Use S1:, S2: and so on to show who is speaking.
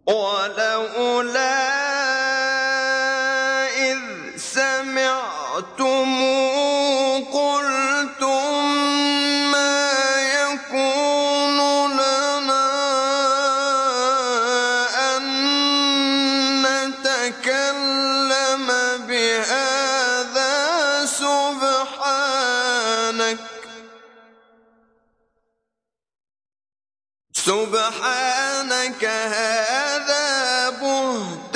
S1: ولولا إذ سمعتموه قلتم ما يكون لنا أن نتكلم بهذا سبحانك هذا بهتان